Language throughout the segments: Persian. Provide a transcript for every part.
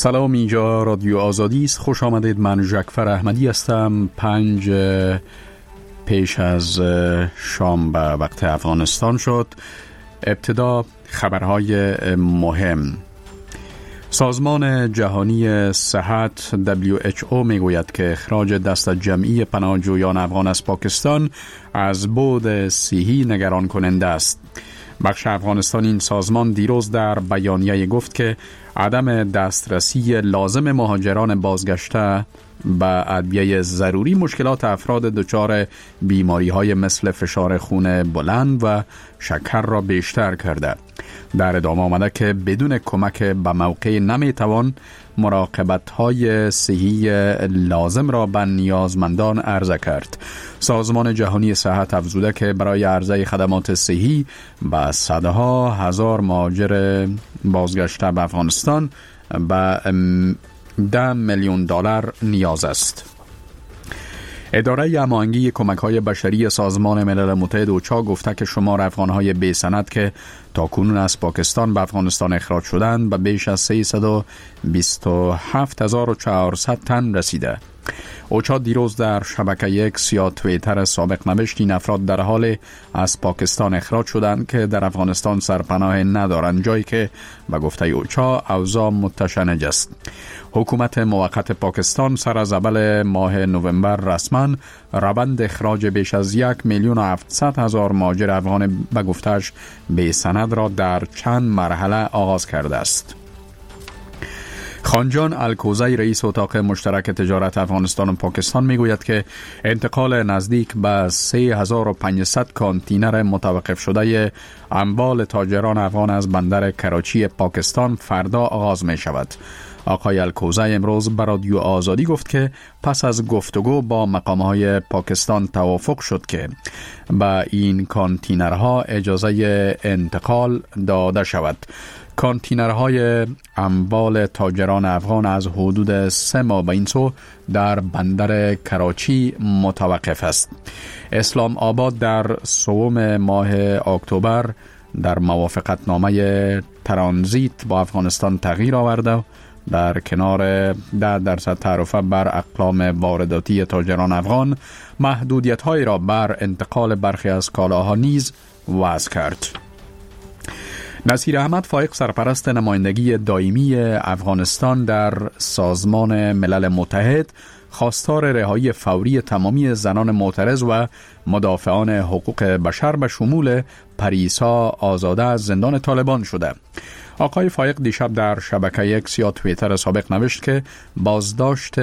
سلام، اینجا رادیو آزادی است. خوش آمدید. من جعفر احمدی هستم. 5 پیش از شام به وقت افغانستان شد. ابتدا خبرهای مهم. سازمان جهانی صحت WHO میگوید که اخراج دست جمعی پناهجویان افغان از پاکستان از بعد صحی نگران کننده است. بخش افغانستان این سازمان دیروز در بیانیه گفت که عدم دسترسی لازم مهاجران بازگشته به ادویه ضروری مشکلات افراد دچار بیماری‌های مثل فشار خون بلند و شکر را بیشتر کرده. در ادامه آمده که بدون کمک به موقع نمیتوان مراقبت‌های صحی لازم را به نیازمندان عرضه کرد. سازمان جهانی صحت افزوده که برای عرضه خدمات صحی به صدها هزار مهاجر بازگشته به افغانستان به $10 میلیون نیاز است. اداره هماهنگی کمک‌های بشری سازمان ملل متحد اوچا گفته که شمار افغان‌های بی‌سند که تاکنون از پاکستان به افغانستان اخراج شدند به بیش از 327,400 تن رسیده. اوچا دیروز در شبکه X یا توییتر سابق نوشت این افراد در حال از پاکستان اخراج شدند که در افغانستان سرپناه ندارند، جایی که به گفته اوچا اوضاع متشنج است. حکومت موقت پاکستان سر از اول ماه نوامبر رسما روند اخراج بیش از 1,700,000 مهاجر افغان به گفته‌اش بی سند را در چند مرحله آغاز کرده است. خانجان الکوزی رئیس اتاق مشترک تجارت افغانستان و پاکستان میگوید که انتقال نزدیک به 3,500 کانتینر متوقف شده اموال تاجران افغان از بندر کراچی پاکستان فردا آغاز می شود. آقای الکوزی امروز به رادیو آزادی گفت که پس از گفتگو با مقام‌های پاکستان توافق شد که به این کانتینرها اجازه انتقال داده شود. کانتینرهای اموال تاجران افغان از حدود 3 ماه به این سو در بندر کراچی متوقف است. اسلام آباد در سوم ماه اکتبر در موافقتنامه ترانزیت با افغانستان تغییر آورده در کنار 10% تعرفه بر اقلام وارداتی تاجران افغان محدودیت‌هایی را بر انتقال برخی از کالاها نیز وضع کرد. نصیر احمد فائق سرپرست نمایندگی دائمی افغانستان در سازمان ملل متحد خواستار رهایی فوری تمامی زنان معترض و مدافعان حقوق بشر به شمول پریسا آزاده از زندان طالبان شده. آقای فائق دیشب در شبکه X یا توییتر سابق نوشت که بازداشت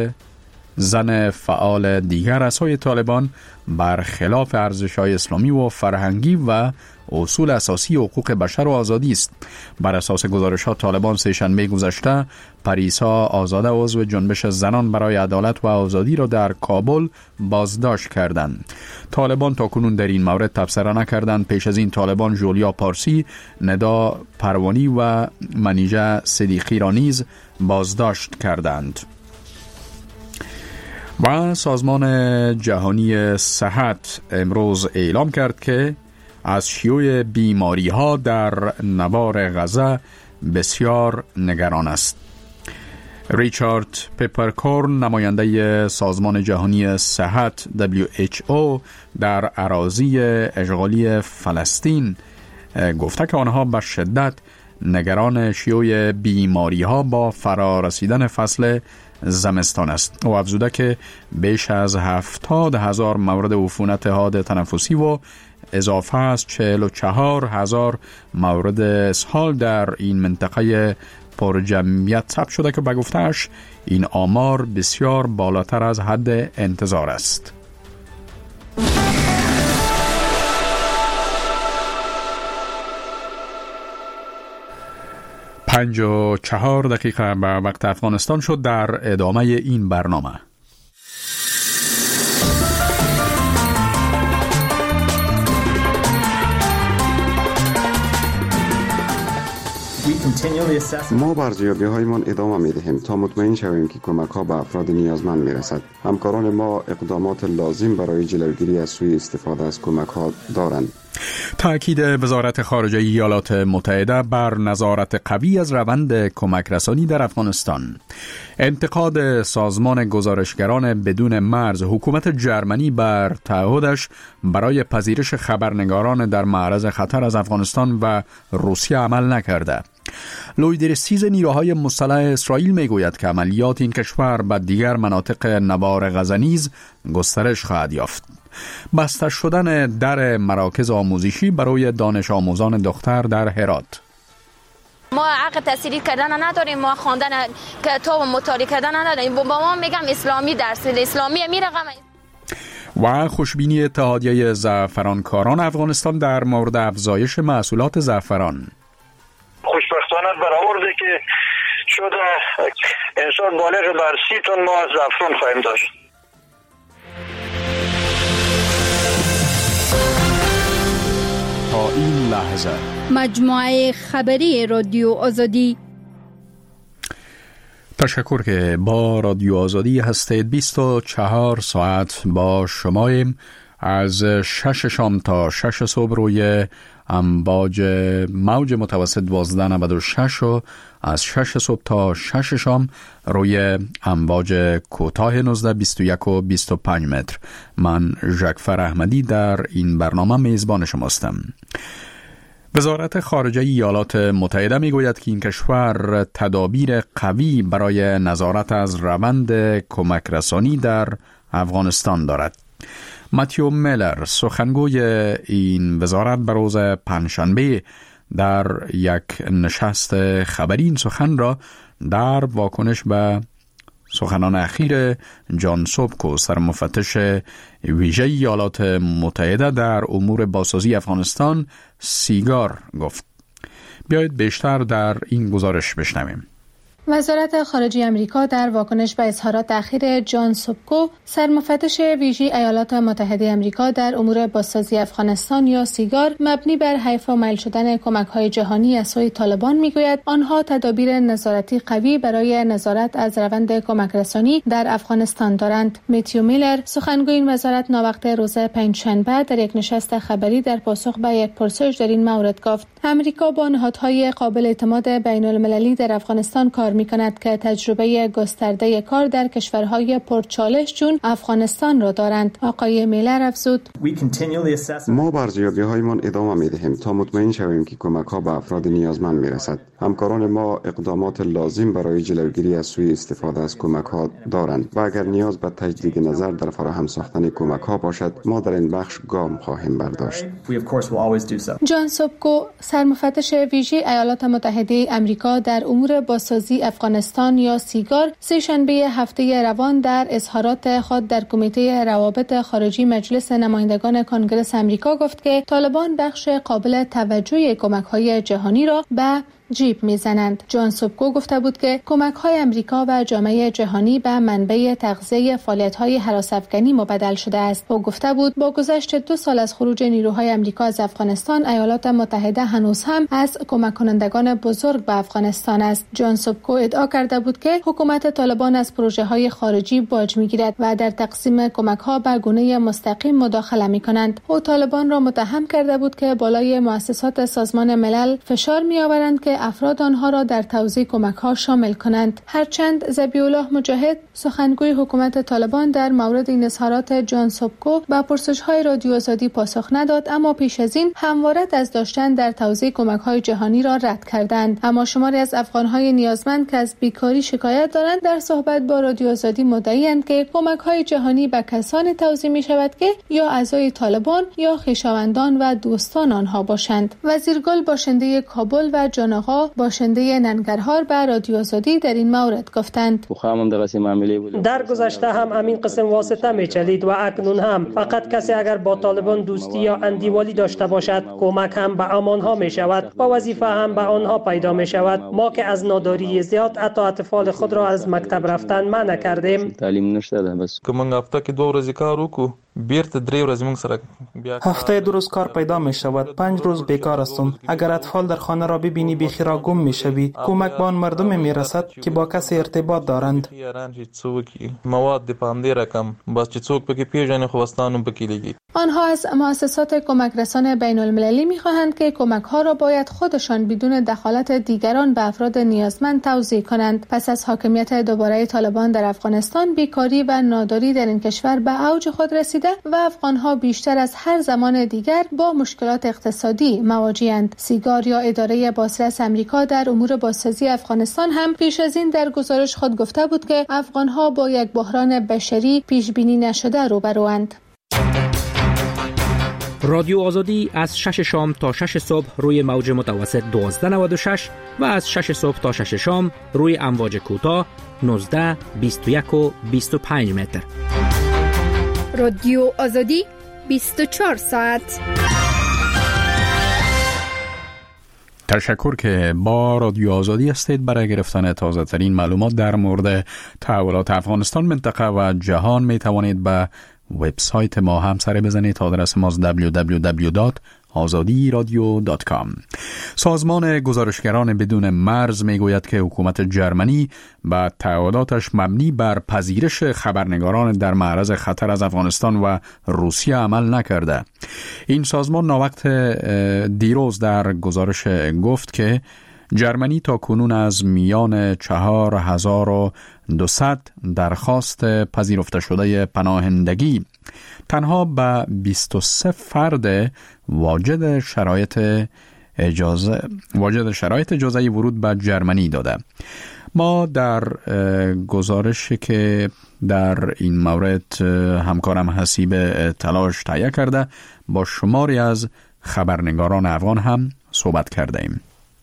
زن فعال دیگر از سوی طالبان برخلاف ارزش‌های اسلامی و فرهنگی و اصول اساسی حقوق بشر و آزادی است. بر اساس گزارشات طالبان سه‌شنبه گذشته پریسا آزاده عضو جنبش زنان برای عدالت و آزادی را در کابل بازداشت کردند. طالبان تاکنون در این مورد تبصره نکردند. پیش از این طالبان جولیا پارسی، ندا پروانی و منیژه صدیقی را نیز بازداشت کردند. و سازمان جهانی صحت امروز اعلام کرد که از شیوع بیماری ها در نوار غزه بسیار نگران است. ریچارد پپرکورن نماینده سازمان جهانی صحت WHO در اراضی اشغالی فلسطین گفته که آنها به شدت نگران شیوع بیماری ها با فرارسیدن فصل زمستان است. او افزوده که بیش از 70,000 مورد عفونت حاد تنفسی و اضافه از 44,000 مورد اسهال در این منطقه پر جمعیت ثبت شده که به گفته‌اش این آمار بسیار بالاتر از حد انتظار است. پنج و 4 دقیقه به وقت افغانستان شد. در ادامه این برنامه ما بر ارزیابی‌هایمان ادامه می‌دهیم تا مطمئن شویم که کمک‌ها به افراد نیازمند می‌رسد. همکاران ما اقدامات لازم برای جلوگیری از سوء استفاده از کمک‌ها دارند. تأکید وزارت خارجه ایالات متحده بر نظارت قوی از روند کمک رسانی در افغانستان. انتقاد سازمان گزارشگران بدون مرز حکومت جرمنی بر تعهدش برای پذیرش خبرنگاران در معرض خطر از افغانستان و روسیه عمل نکرده. لوید رسیز نیروهای مسلح اسرائیل میگوید که عملیات این کشور به دیگر مناطق نوار غزه نیز گسترش خواهد یافت. بسته شدن در مراکز آموزشی برای دانش آموزان دختر در هرات. ما حق تحصیلی کردن نداریم، ما خواندن کتاب و مطالعه کردن نداریم. با ما میگم اسلامی درس اسلامی میرقم. و خوشبینی اتحادیه زعفرانکاران افغانستان در مورد افزایش محصولات زعفران. خوشبختانه برآورده که شده انسان بالغ بر 30 تن ما زعفران خواهیم داشت. تا این لحظه مجموعه خبری رادیو آزادی. تشکر که با رادیو آزادی هستید. 24 ساعت با شماییم. از 6 شام تا 6 صبح روی امواج موج متوسط 1296 و از 6 صبح تا 6 شام روی امواج کوتاه 1921 و 25 متر. من ژکفر احمدی در این برنامه میزبان شماستم. وزارت خارجه ایالات متحده میگوید که این کشور تدابیر قوی برای نظارت از روند کمک رسانی در افغانستان دارد. ماتیو میلر سخنگوی این وزارت به روز پنجشنبه در یک نشست خبری این سخن را در واکنش به سخنان اخیر جان سوبکو سرمفتش ویژه ایالات متحده در امور بازسازی افغانستان سیگار گفت. بیایید بیشتر در این گزارش بشنویم. وزارت خارجه آمریکا در واکنش به اظهارات اخیر جان سوبکو سرمفتش ویژه ایالات متحده آمریکا در امور بازسازی افغانستان یا سیگار مبنی بر حیف و میل شدن کمک‌های جهانی از سوی طالبان میگوید آنها تدابیر نظارتی قوی برای نظارت از روند کمک رسانی در افغانستان دارند. ماتیو میلر سخنگوی این وزارت ناوقت روز پنجشنبه در یک نشست خبری در پاسخ به یک پرسش در این مورد گفت آمریکا با نهادهای قابل اعتماد بین‌المللی در افغانستان کار می‌کند که تجربه گسترده کار در کشورهای پرچالش چون افغانستان را دارند. آقای میلر افزود: ما بر ارزیابی‌هایمان ادامه می‌دهیم تا مطمئن شویم که کمک‌ها به افراد نیازمند می‌رسد. همکاران ما اقدامات لازم برای جلوگیری از سوء استفاده از کمک‌ها دارند و اگر نیاز به تجدید نظر در فراهم ساختن کمک‌ها باشد ما در این بخش گام خواهیم برداشت. جان سوبکو سرمفتش ویژه ایالات متحده آمریکا در امور بازسازی افغانستان یا سیگار سه‌شنبه هفته روان در اظهارات خود در کمیته روابط خارجی مجلس نمایندگان کنگره آمریکا گفت که طالبان بخش قابل توجه کمک‌های جهانی را به جیب میزنند. جان سوبکو گفته بود که کمک‌های آمریکا و جامعه جهانی به منبع تغذیه فعالیت‌های هراس‌افکنی مبدل شده است. او گفته بود با گذشت 2 سال از خروج نیروهای آمریکا از افغانستان ایالات متحده هنوز هم از کمک کنندگان بزرگ به افغانستان است. جان سوبکو ادعا کرده بود که حکومت طالبان از پروژه‌های خارجی باج می‌گیرد و در تقسیم کمک‌ها به گونه مستقیم مداخله می‌کنند. او طالبان را متهم کرده بود که بالای مؤسسات سازمان ملل فشار می‌آورند که افراد آنها را در توزیع کمک‌ها شامل کنند. هرچند ذبیح‌الله مجاهد سخنگوی حکومت طالبان در مورد این اظهارات جان سوبکو به پرسش‌های رادیو آزادی پاسخ نداد، اما پیش از این همواره از داشتن در توزیع کمک‌های جهانی را رد کردند. اما شماری از افغان‌های نیازمند که از بیکاری شکایت دارند در صحبت با رادیو آزادی مدعی‌اند که کمک‌های جهانی به کسانی توزیع می‌شود که یا اعضای طالبان یا خویشاوندان و دوستان آنها باشند. وزیرگل باشنده کابل و جان باشنده ننگرهار به رادیو آزادی در این مورد گفتند: در گذشته هم همین قسم واسطه میچلید و اکنون هم فقط کسی اگر با طالبان دوستی یا اندیوالی داشته باشد کمک هم به آنها می شود و وظیفه هم به آنها پیدا می شود. ما که از ناداری زیاد حتی اطفال خود را از مکتب رفتن منع کردیم. تعلیم نشته ده بس که من هفته کې 2 ورځې کار وکړو هفته 2 روز کار پیدا می شود، 5 روز بیکار هستم. اگر اطفال در خانه را ببینی بیخیرا گم می شوی. کمک به آن مردم می رسد که با کسی ارتباط دارند. آنها از مؤسسات کمک رسان بین المللی می خواهند که کمک ها را باید خودشان بدون دخالت دیگران به افراد نیازمند توزیع کنند. پس از حاکمیت دوباره طالبان در افغانستان، بیکاری و ناداری در این کشور به اوج خود رسیده و افغانها بیشتر از هر زمان دیگر با مشکلات اقتصادی مواجه‌اند. سیگار یا اداره بازرس امریکا در امور بازسازی افغانستان هم پیش از این در گزارش خود گفته بود که افغانها با یک بحران بشری پیش بینی نشده روبروند. رادیو آزادی از 6 شام تا 6 صبح روی موج متوسط 1296 و از 6 صبح تا 6 شام روی امواج کوتاه 19، 21 و 25 متر. رادیو آزادی 24 ساعت. تشکر که با رادیو آزادی هستید. برای گرفتن تازه ترین معلومات در مورد تحولات افغانستان، منطقه و جهان می توانید به وبسایت ما هم سر بزنید. آدرس ما www.azadiradio.com. سازمان گزارشگران بدون مرز می گوید که حکومت جرمنی به تعهداتش مبنی بر پذیرش خبرنگاران در معرض خطر از افغانستان و روسیه عمل نکرده. این سازمان ناوقت دیروز در گزارش گفت که جرمنی تا کنون از میان 4200 درخواست پذیرفته شده پناهندگی تنها به 23 فرد واجد شرایط اجازه ورود به جرمنی داده. ما در گزارشی که در این مورد همکارم حسیب تلاش تهیه کرده با شماری از خبرنگاران افغان هم صحبت کرده ایم.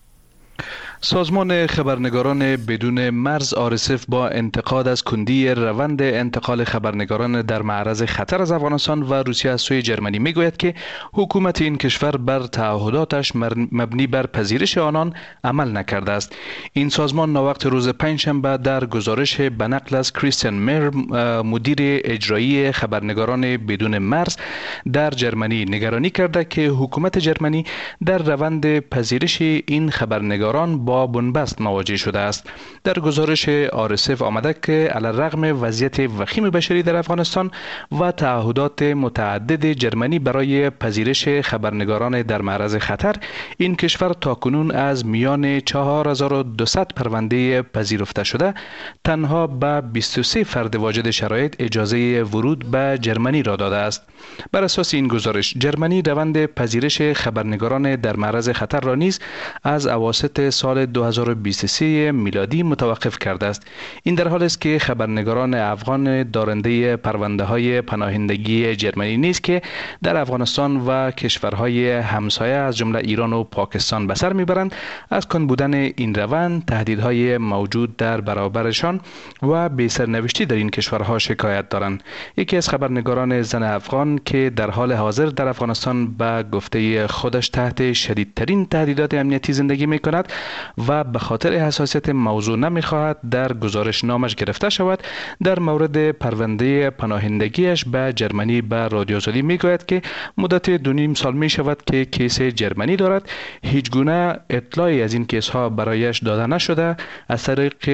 سازمان خبرنگاران بدون مرز RSF با انتقاد از کندی روند انتقال خبرنگاران در معرض خطر از افغانستان و روسیه از سوی جرمنی میگوید که حکومت این کشور بر تعهداتش مبنی بر پذیرش آنان عمل نکرده است. این سازمان ناوقت روز پنجشنبه در گزارش به نقل از کریستیان میر، مدیر اجرایی خبرنگاران بدون مرز در جرمنی، نگرانی کرده که حکومت جرمنی در روند پذیرش این خبرنگاران با بنبست مواجه شده است. در گزارش RSF آمده که علیرغم وضعیت وخیم بشری در افغانستان و تعهدات متعدد جرمنی برای پذیرش خبرنگاران در معرض خطر، این کشور تاکنون از میان 4200 پرونده پذیرفته شده تنها به 23 فرد واجد شرایط اجازه ورود به جرمنی را داده است. بر اساس این گزارش، جرمنی روند پذیرش خبرنگاران در معرض خطر را نیز از اواسط سال 2023 میلادی متوقف کرده است. این در حالی است که خبرنگاران افغان دارنده پرونده های پناهندگی جرمنی نیز که در افغانستان و کشورهای همسایه از جمله ایران و پاکستان به سر میبرند، از کند بودن این روند، تهدیدهای موجود در برابرشان و بی‌سرنوشتی در این کشورها شکایت دارند. یکی از خبرنگاران زن افغان که در حال حاضر در افغانستان به گفته خودش تحت شدیدترین تهدیدات امنیتی زندگی میکند و به خاطر حساسیت موضوع نمیخواهد در گزارش نامش گرفته شود، در مورد پرونده پناهندگیش به جرمنی به رادیو آزادی میگوید که مدت 2.5 سال می شود که کیس جرمنی دارد. هیچ گونه اطلاعی از این کیس ها برایش داده نشده. از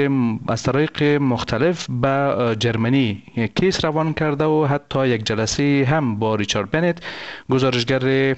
طریق مختلف به جرمنی کیس روان کرده و حتی یک جلسه هم با ریچارد بنت، گزارشگر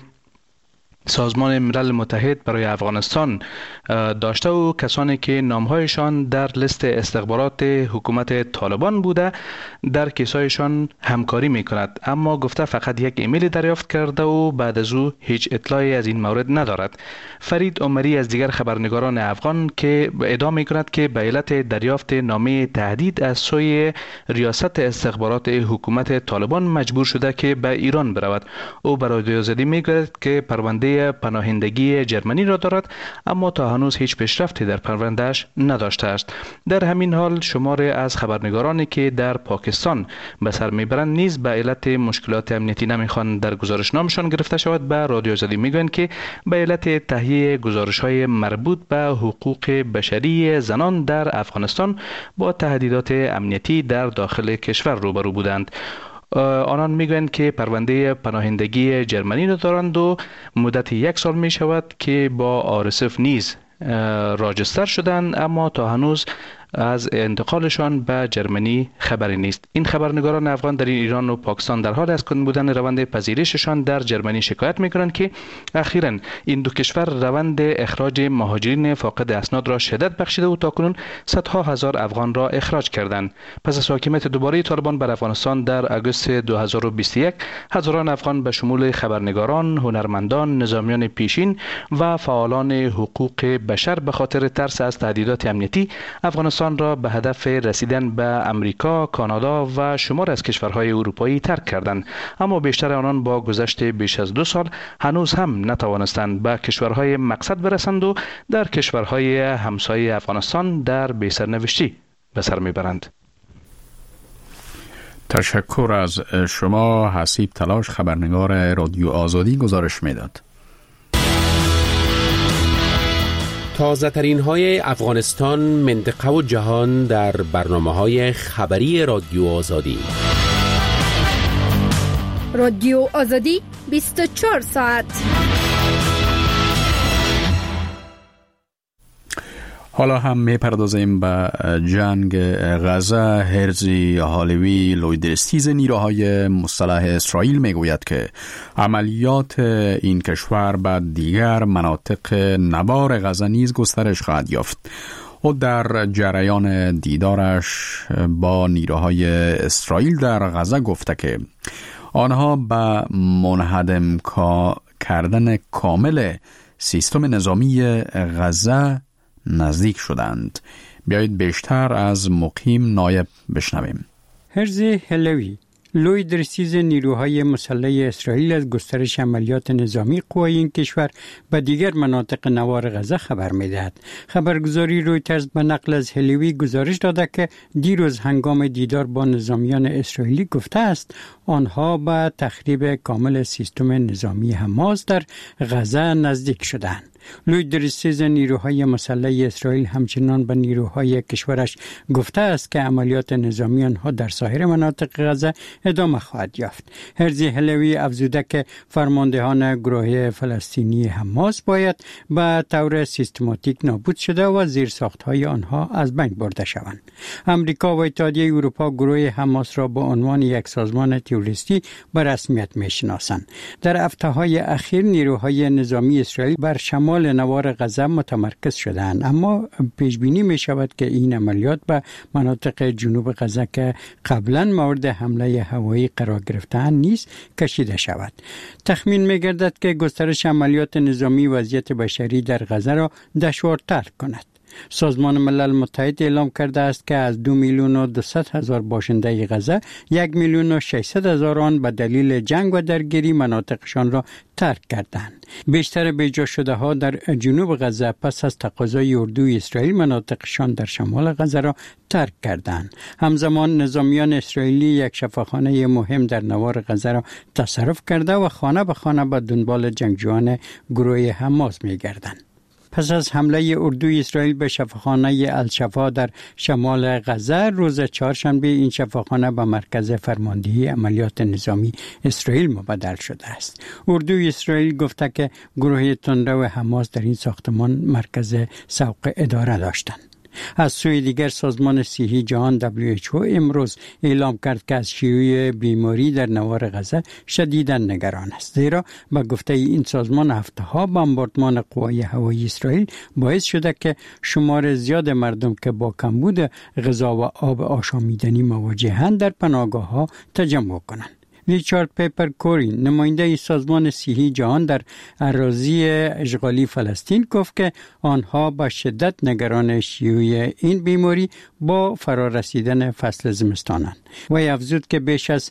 سازمان ملل متحد برای افغانستان داشته و کسانی که نامهایشان در لیست استخبارات حکومت طالبان بوده در کیسایشان همکاری میکند، اما گفته فقط یک ایمیل دریافت کرده و بعد از او هیچ اطلاعی از این مورد ندارد. فرید عمری از دیگر خبرنگاران افغان که ادعا میکند که به علت دریافت نامه تهدید از سوی ریاست استخبارات حکومت طالبان مجبور شده که به ایران برود. او برای رادیو آزادی میگوید که پرونده پناهندگی جرمنی را دارد، اما تا هنوز هیچ پیشرفتی در پروندهش نداشته است. در همین حال شماری از خبرنگارانی که در پاکستان به سر میبرند نیز به علت مشکلات امنیتی نمیخوان در گزارشنامه‌شان گرفته شود. به رادیو آزادی میگویند که به علت تهیه گزارش‌های مربوط به حقوق بشری زنان در افغانستان با تهدیدات امنیتی در داخل کشور روبرو بودند. آنان میگویند که پرونده پناهندگی جرمنی را دارند و مدت 1 سال می شود که با RSF نیز راجستر شدند، اما تا هنوز از انتقالشان به جرمنی خبری نیست. این خبرنگاران افغان در ایران و پاکستان در حال از کند بودن روند پذیرششان در جرمنی شکایت می‌کنند که اخیراً این دو کشور روند اخراج مهاجرین فاقد اسناد را شدت بخشیده و تاکنون صدها هزار افغان را اخراج کردند. پس از حاکمیت دوباره طالبان بر افغانستان در آگوست 2021 هزاران افغان به شمول خبرنگاران، هنرمندان، نظامیان پیشین و فعالان حقوق بشر به خاطر ترس از تهدیدات امنیتی افغانستان را به هدف رسیدن به امریکا، کانادا و شمار از کشورهای اروپایی ترک کردند، اما بیشتر آنان با گذشت بیش از 2 سال هنوز هم نتوانستند به کشورهای مقصد برسند و در کشورهای همسایه افغانستان در بی‌سرنوشتی به سر میبرند. تشکر از شما. حسیب تلاش، خبرنگار رادیو آزادی، گزارش میداد. تازه ترین های افغانستان، منطقه و جهان در برنامه های خبری رادیو آزادی. رادیو آزادی 24 ساعت. حالا هم میپردازیم به جنگ غزه. هرزی هالوی لویدرستیز نیروهای مسلح اسرائیل میگوید که عملیات این کشور به دیگر مناطق نوار غزه نیز گسترش خواهد یافت. او در جریان دیدارش با نیروهای اسرائیل در غزه گفته که آنها به منهدم کردن کامل سیستم نظامی غزه نزدیک شدند. بیایید بیشتر از مقیم نایب بشنویم. هرزی هلوی لویدرستیز نیروهای مسلح اسرائیل از گسترش عملیات نظامی قوای این کشور به دیگر مناطق نوار غزه خبر می‌دهد. خبرگزاری رویترز به نقل از هلوی گزارش داده که دیروز هنگام دیدار با نظامیان اسرائیلی گفته است آنها به تخریب کامل سیستم نظامی حماس در غزه نزدیک شدند. لویدرستیز نیروهای مسلح اسرائیل همچنان به نیروهای کشورش گفته است که عملیات نظامی آنها در سایر مناطق غزه ادامه خواهد یافت. هرزی هلوی افزوده که فرماندهان گروه فلسطینی حماس باید به طور سیستماتیک نابود شده و زیرساختهای آنها از بین برده شوند. امریکا و اتحادیه اروپا گروه حماس را به عنوان یک سازمان تروریستی به رسمیت میشناسند. در هفته‌های اخیر نیروهای نظامی اسرائیل بر شمال نوار غزه متمرکز شدند، اما پیش بینی می شود که این عملیات به مناطق جنوب غزه که قبلا مورد حمله هوایی قرار گرفتند نیز کشیده شود. تخمین می گردد که گسترش عملیات نظامی وضعیت بشری در غزه را دشوارتر کند. سازمان ملل متحد اعلام کرده است که از 2,200,000 باشنده غزه 1,600,000 آن به دلیل جنگ و درگیری مناطقشان را ترک کردند. بیشتر بیجا شده ها در جنوب غزه پس از تقاضای اردوی اسرائیل مناطقشان در شمال غزه را ترک کردند. همزمان نظامیان اسرائیلی یک شفاخانه مهم در نوار غزه را تصرف کرده و خانه به خانه به دنبال جنگجویان گروه حماس می گردند. پس از حمله اردوی اسرائیل به شفاخانه الشفا در شمال غزه روز چهارشنبه، این شفاخانه به مرکز فرماندهی عملیات نظامی اسرائیل مبدل شده است. اردوی اسرائیل گفته که گروه تندرو حماس در این ساختمان مرکز سوق اداره داشتند. از سوی دیگر سازمان صحی جهان WHO امروز اعلام کرد که از شیوع بیماری در نوار غزه شدیداً نگران است، زیرا به گفته این سازمان هفته‌ها بمباردمان قوای هوایی اسرائیل باعث شده که شمار زیاد مردم که با کمبود غذا و آب آشامیدنی مواجهند در پناهگاه‌ها تجمع کنند. ریچارد پیپر کوری، نماینده سازمان صحی جهان در اراضی اشغالی فلسطین، گفت که آنها با شدت نگران شیوع این بیماری با فرارسیدن فصل زمستانند. و افزود که بیش از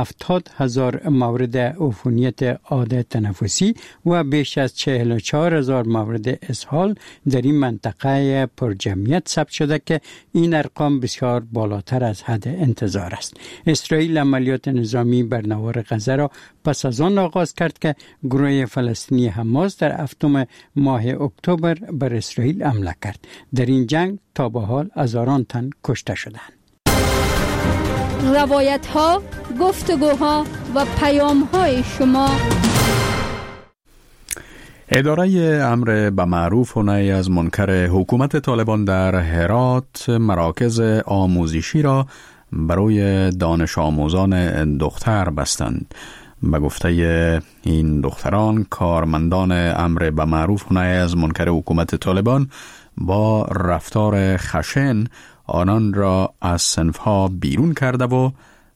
70,000 مورد عفونیت عادة تنفسی و بیش از 44,000 مورد اسهال در این منطقه پرجمعیت ثبت شده که این ارقام بسیار بالاتر از حد انتظار است. اسرائیل عملیات نظامی بر نوار غزه را پس از آن آغاز کرد که گروه فلسطینی حماس در 7 ماه اکتبر بر اسرائیل حمله کرد. در این جنگ تا به حال هزاران تن کشته شدند. روایت ها گفتگوها و پیام‌های شما. اداره امر به معروف و نهی از منکر حکومت طالبان در هرات مراکز آموزشی را برای دانش آموزان دختر بستند. به گفته این دختران، کارمندان امر به معروف و نهی از منکر حکومت طالبان با رفتار خشن آنان را از صنفها بیرون کرده و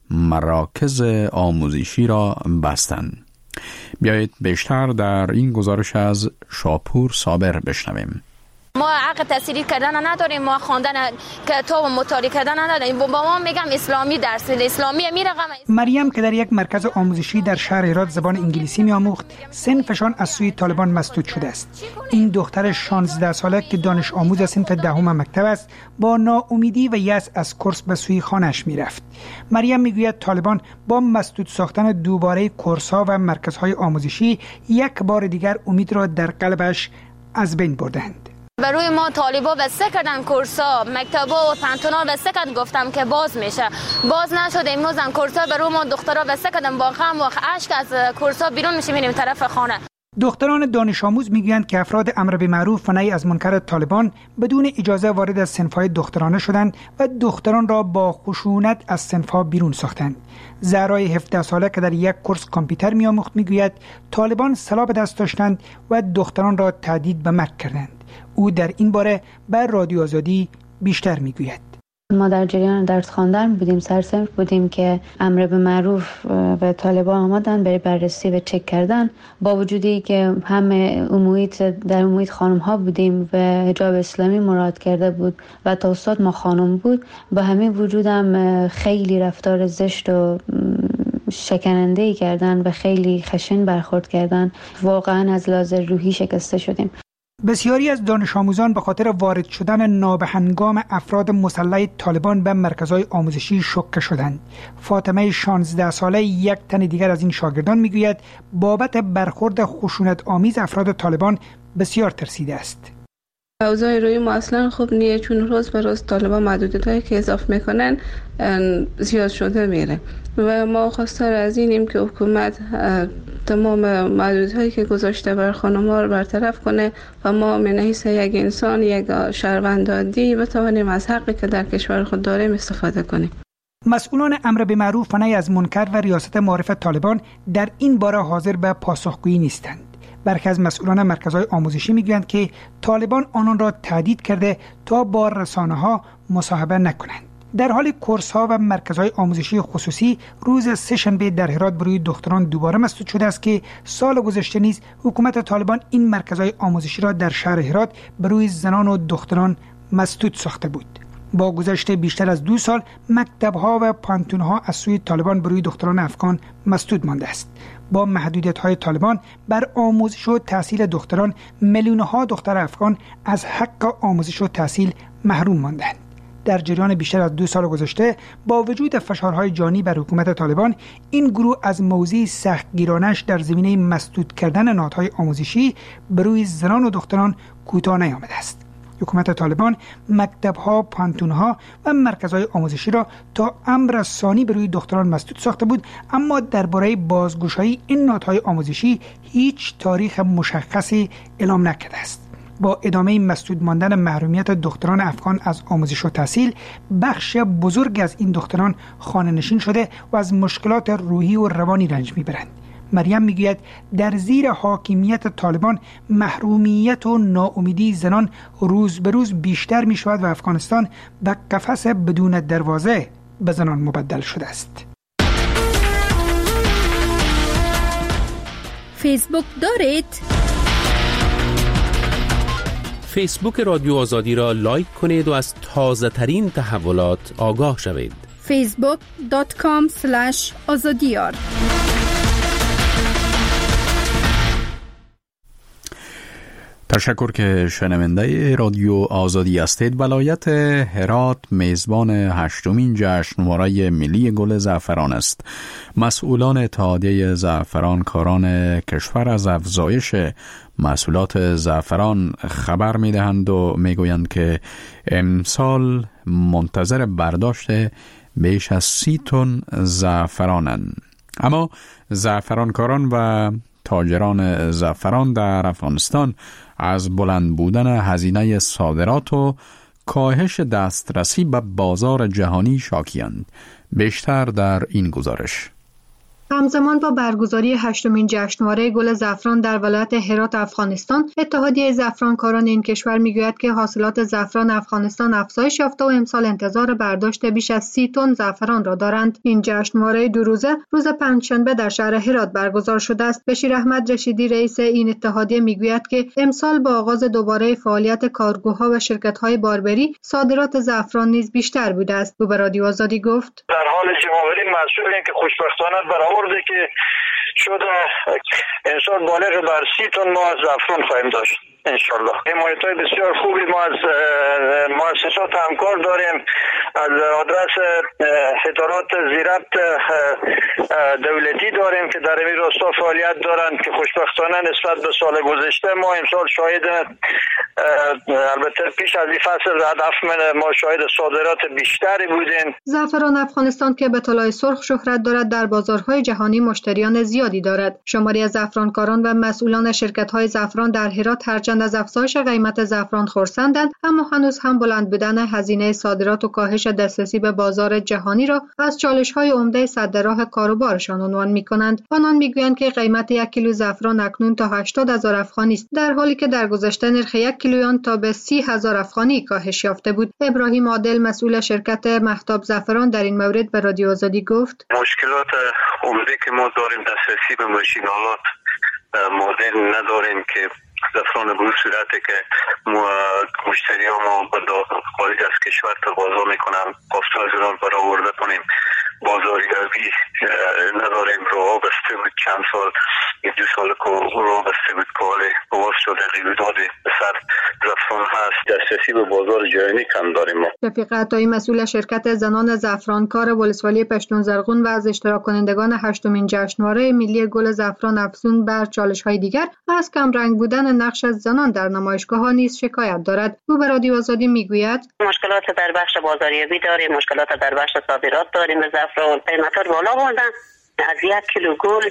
مراکز آموزشی را بستند. بیایید بیشتر در این گزارش از شاپور صابر بشنویم. ما حق تحصیلی کردن نداریم، ما خواندن کتاب و مطالعه کردن نداریم. با ما میگم اسلامی درس اسلامی میرقم. مریم که در یک مرکز آموزشی در شهر هرات زبان انگلیسی میآموخت، صنفشان از سوی طالبان مسدود شده است. این دختر 16 ساله که دانش آموز صنف دهم مکتب است، با ناامیدی و یأس از کورس به سوی خانه‌اش میرفت. مریم میگوید طالبان با مسدود ساختن دوباره کورس‌ها و مرکزهای آموزشی یک بار دیگر امید را در قلبش از بین بردند. برای ما طالبا بسته کردن کورسا، مکتبا و پانتونا بسته کردن، گفتم که باز میشه، باز نشد. امروز هم کورسا برای ما دخترا بسته کردن، با غم و اشک از کورسا بیرون میشیم میریم طرف خانه. دختران دانش آموز میگویند که افراد امر به معروف و نهی از منکر طالبان بدون اجازه وارد از صنف‌های دخترانه شدند و دختران را با خشونت از صنف‌ها بیرون ساختند. زهرای 17 ساله که در یک کورس کامپیوتر میآموخت میگوید طالبان سلاح به دست داشتند و دختران را تهدید به مرگ کردند. او در این باره بر رادیو آزادی بیشتر میگوید. ما در جریان درس خواندن بودیم، سرصنف بودیم که امر به معروف و طالبان آمدن برای بررسی و چک کردن. با وجودی که همه در محیط خانم ها بودیم و حجاب اسلامی مراد کرده بود و تا استاد ما خانم بود، با همین وجودم خیلی رفتار زشت و شکننده‌ای کردن و خیلی خشن برخورد کردن. واقعا از لحاظ روحی شکسته شدیم. بسیاری از دانش آموزان به خاطر وارد شدن نابهنگام افراد مسلح طالبان به مرکزهای آموزشی شوکه شدند. فاطمه 16 ساله، یک تن دیگر از این شاگردان، میگوید بابت برخورد خشونت آمیز افراد طالبان بسیار ترسیده است. اوضاع روی ما اصلا خوب نیه، چون روز به روز طالبان محدودیتایی که اضافه میکنن زیاد شده میره و ما خواستار از اینیم که حکومت تمام محدودیتایی که گذاشته بر خانم‌ها رو برطرف کنه و ما من حیث یک انسان، یک شهروند عادی بتوانیم از حقی که در کشور خود داریم استفاده کنیم. مسئولان امر به معروف و نهی از منکر و ریاست معارف طالبان در این باره حاضر به پاسخگویی نیستند. برخی از مسئولان مرکزهای آموزشی میگویند که طالبان آنان را تهدید کرده تا با رسانه‌ها مصاحبه نکنند. در حال کورس‌ها و مرکزهای آموزشی خصوصی روز سه‌شنبه در هرات برای دختران دوباره مسدود شده است که سال گذشته نیز حکومت طالبان این مرکزهای آموزشی را در شهر هرات برای زنان و دختران مسدود ساخته بود. با گذشت بیشتر از 2 سال مکتب‌ها و پانتون‌ها از سوی طالبان برای دختران افغان مسدود مانده است. با محدودیت‌های طالبان بر آموزش و تحصیل دختران، میلیون‌ها دختر افغان از حق آموزش و تحصیل محروم ماندند. در جریان بیشتر از 2 سال گذشته با وجود فشارهای جانی بر حکومت طالبان، این گروه از موضع سختگیرانش در زمینه مسدود کردن نهادهای آموزشی بر روی زنان و دختران کوتاه نیامده است. حکومت طالبان مکتب‌ها، پانتون‌ها و مرکزهای آموزشی را تا امر ثانی بر روی دختران مسدود ساخته بود، اما درباره بازگشایی این نهادهای آموزشی هیچ تاریخ مشخصی اعلام نکرده است. با ادامه مسدود ماندن محرومیت دختران افغان از آموزش و تحصیل، بخش بزرگ از این دختران خانه نشین شده و از مشکلات روحی و روانی رنج میبرند. مریم میگوید در زیر حاکمیت طالبان محرومیت و ناامیدی زنان روز به روز بیشتر می شود و افغانستان به قفس بدون دروازه به زنان مبدل شده است. فیسبوک دارید؟ فیسبوک رادیو آزادی را لایک کنید و از تازه ترین تحولات آگاه شوید. facebook.com/azadiyar. تشکر که شنونده رادیو آزادی هستید. ولایت هرات میزبان 8مین جشنواره ملی گل زعفران است. مسئولان اتحادیه زعفران کاران کشور از افزایش محصولات زعفران خبر می‌دهند و می‌گویند که امسال منتظر برداشت بیش از 30 تن زعفرانند. اما زعفرانکاران و تاجران زعفران در افغانستان از بلند بودن هزینه صادرات و کاهش دسترسی به بازار جهانی شاکی‌اند. بیشتر در این گزارش. همزمان با برگزاری 8مین جشنواره گل زعفران در ولایت هرات افغانستان، اتحادیه زعفرانکاران این کشور میگوید که حاصلات زعفران افغانستان افزایش یافته و امسال انتظار برداشت بیش از 30 تن زعفران را دارند. این جشنواره 2 روزه روز پنجشنبه در شهر هرات برگزار شده است. بشیر احمد رشیدی رئیس این اتحادیه میگوید که امسال با آغاز دوباره فعالیت کارگوها و شرکت‌های باربری، صادرات زعفران نیز بیشتر بوده است. او به رادیو آزادی گفت: در حال جمع‌آوری مسئولین که خوشبختانه برآورده که شده انشاء بالغ بر 30 تن ما از زعفران خواهیم داشت انشالله. حمایت‌های بسیار خوبی ما از مؤسسات همکار داریم، از آدرس ادارات زیربط دولتی داریم که در این راستا فعالیت دارند که خوشبختانه نسبت به سال گذشته ما امسال شاهد، البته پیش از این فصل هدف ما شاهد صادرات بیشتری بودیم. زعفران افغانستان که به طلای سرخ شهرت دارد در بازارهای جهانی مشتریان زیادی دارد. شماری از زعفرانکاران و مسئولان شرکت‌های زعفران در هرات هرچند از افزایش قیمت زعفران خرسندند، اما هنوز هم بلند بودن هزینه صادرات و کاهش دسترسی به بازار جهانی را از چالش‌های عمده سد راه کاروبارشان عنوان می‌کنند. آنان می‌گویند که قیمت 1 کیلو زعفران اکنون تا 80,000 افغانی است، در حالی که در گذشته نرخ 1 کیلوی آن تا به 30,000 افغانی کاهش یافته بود. ابراهیم عادل مسئول شرکت مهتاب زعفران در این مورد به رادیو آزادی گفت: مشکلات عمده که ما داریم دسترسی به ماشین‌آلات مدرن نداریم که زعفران به صورتی که مشتریان ما به خارج از کشور تا بازار میکنن گفتار زنان برآورده کنیم. بازاریابی نداریم، راه بسته بود، چند سال 2 سال که راه بسته بود که حالی باز شده قیمت سر زعفران هست. دسترسی به بازار جهانی کم داریم ما. رفیق عطایی مسئول شرکت زنان زعفرانکار ولسوالی پشتون زرغون و از اشتراک کنندگان 8مین جشنواره ملی گل زعفران افزون بر چالش‌های دیگر از کم رنگ بودن نقش زنان در نمایشگاه‌ها نیز شکایت دارد. او به رادیو آزادی میگوید: مشکلات در بخش بازاریابی داریم، مشکلات در بخش صادرات داریم. زعفران قیمت‌ها بالا بردن. از 1 کیلو گل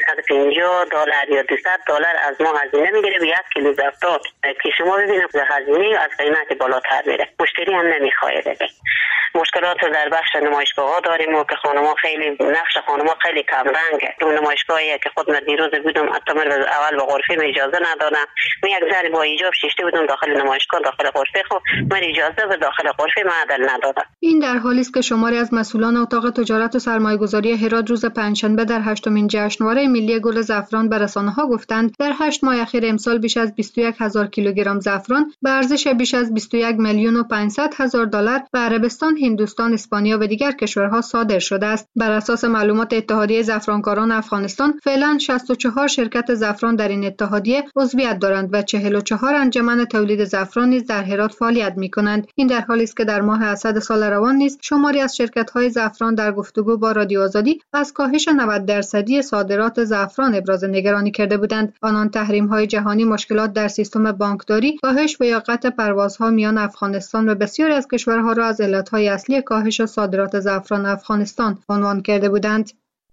$250 یا $200 از ما هزینه میگیره به 1 کیلو زعفران که شما ببینید هزینه از قیمت بالاتر میره، مشتری هم نمیخواد بده. مشکلات در بخش نمایشگاه‌ها داریم و که خانم‌ها خیلی نقش خانم‌ها خیلی کم رنگه. اون نمایشگاهی که خود من دیروز بودم حتی من اول به غرفه اجازه ندادم، من یک ذره با ایجاب شیشته بودم داخل نمایشگاه داخل غرفه، خب من اجازه به داخل غرفه معدل ندادم. این در حالی است که شماری از مسئولان اتاق تجارت و سرمایه‌گذاری هرات روز پنجشنبه در 8مین جشنواره ملی گل زعفران به رسانه‌ها گفتند در 8 ماه اخیر امسال بیش از 21,000 کیلوگرم زعفران به ارزش بیش از 21,500,000 دلار به عربستان، هندوستان، اسپانیا و دیگر کشورها صادر شده است. بر اساس معلومات اتحادیه زعفرانکاران افغانستان، فعلا 64 شرکت زعفران در این اتحادیه عضویت دارند و 44 انجمن تولید زعفران نیز در هرات فعالیت می‌کنند. این در حالی است که در ماه اسد سال روان نیز شماری از شرکت‌های زعفران در گفتگو با رادیو آزادی از کاهش 90% صادرات زعفران ابراز نگرانی کرده بودند. آنان تحریم‌های جهانی، مشکلات در سیستم بانکداری، کاهش و یا قطع پروازها میان افغانستان و بسیاری از کشورها را از علت‌های اصلی کاهش صادرات زعفران افغانستان عنوان کرده بودند.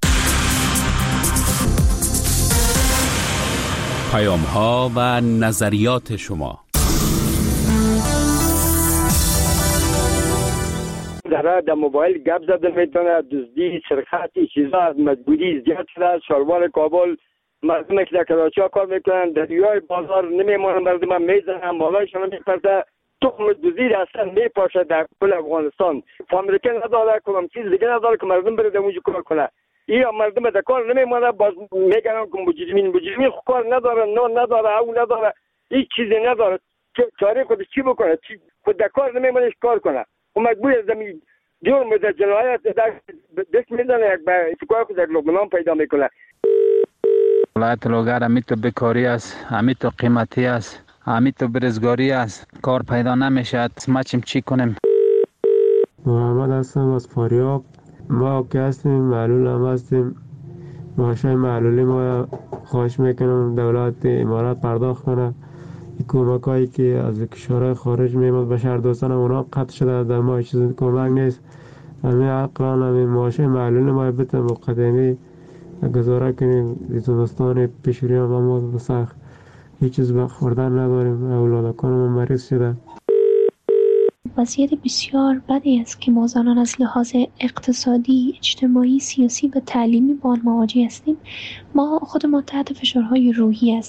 پیام‌ها و نظریات شما. در موبایل گپ زده میتونه، دزدی، سرقت، چیزا از مجبوری زیاد شده. شلوار کابل مردم که در کراچی ها کار میکنن در یای بازار نمیمونن، مردم هم میزنن، مالایشان میپرده. تخم دزدی اصلا میپاشه در کل افغانستان. فامیلکه نداره، کدام چیز دیگه نداره که مردم بره در اونجا کار کنه. یا مردم در کار نمیمونه، باز میگن که مجرمین کار نداره، نان نداره، او نداره، هیچ چیزی نداره. چاره خودش چی بکنه؟ خود در کار نمیمونه کار کنه. و مجبور زمین جرم در جنایت دست میزنه، یک به اتکار خود در لبنان پیدا میکنه. ولایت لوگر همیتو بکاری است، همیتو قیمتی است، همیتو برزگاری است، کار پیدا نمیشه. ما چی کنیم؟ محمد هستم از فاریاب. ما که هستیم معلول هم هستیم. معاشای معلولی ما خواهش میکنم دولت امارات پرداخت کنه. کمک هایی که از کشورهای خارج میمد به شهر دوستان اونا قطع شده، در ما چیز کمک نیست. همین عقلان همین معاشه معلول ما بتن مقدمی گذاره کنیم. زمستان پیشوری هم ما سخت هیچ چیز به خوردن نداریم. اولادکان ما مریض شده. وضعیت بسیار بدی است که ما زنان از لحاظ اقتصادی، اجتماعی، سیاسی و تعلیمی با آن مواجه هستیم. ما خودمان تحت فشارهای روحی هستیم.